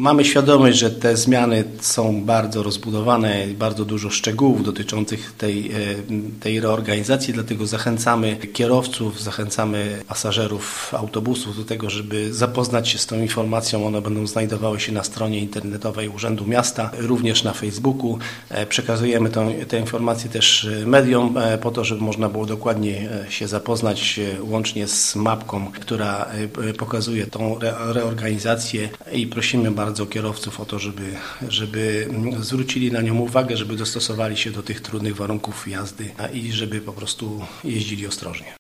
Mamy świadomość, że te zmiany są bardzo rozbudowane, bardzo dużo szczegółów dotyczących tej reorganizacji, dlatego zachęcamy kierowców, zachęcamy pasażerów autobusów do tego, żeby zapoznać się z tą informacją. One będą znajdowały się na stronie internetowej Urzędu Miasta, również na Facebooku. Przekazujemy te informacje też mediom po to, żeby można było dokładnie się zapoznać, łącznie z mapką, która pokazuje tą reorganizację, i prosimy bardzo kierowców o to, żeby zwrócili na nią uwagę, żeby dostosowali się do tych trudnych warunków jazdy i żeby po prostu jeździli ostrożnie.